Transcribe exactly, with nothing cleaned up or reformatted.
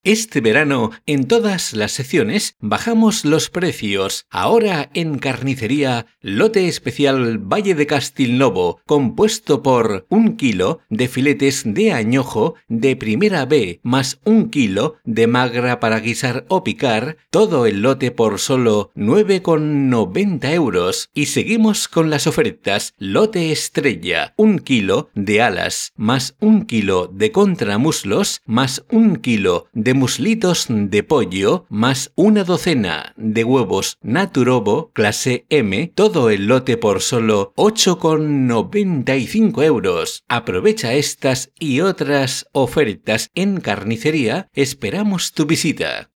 Este verano, en todas las secciones, bajamos los precios. Ahora en carnicería, lote especial Valle de Castilnovo, compuesto por un kilo de filetes de añojo de primera B, más un kilo de magra para guisar o picar, todo el lote por solo nueve con noventa euros. Y seguimos con las ofertas. Lote estrella, un kilo de alas, más un kilo de contramuslos, más un kilo de muslitos de pollo, más una docena de huevos Naturobo clase M, todo el lote por solo ocho con noventa y cinco euros. Aprovecha estas y otras ofertas en carnicería, esperamos tu visita.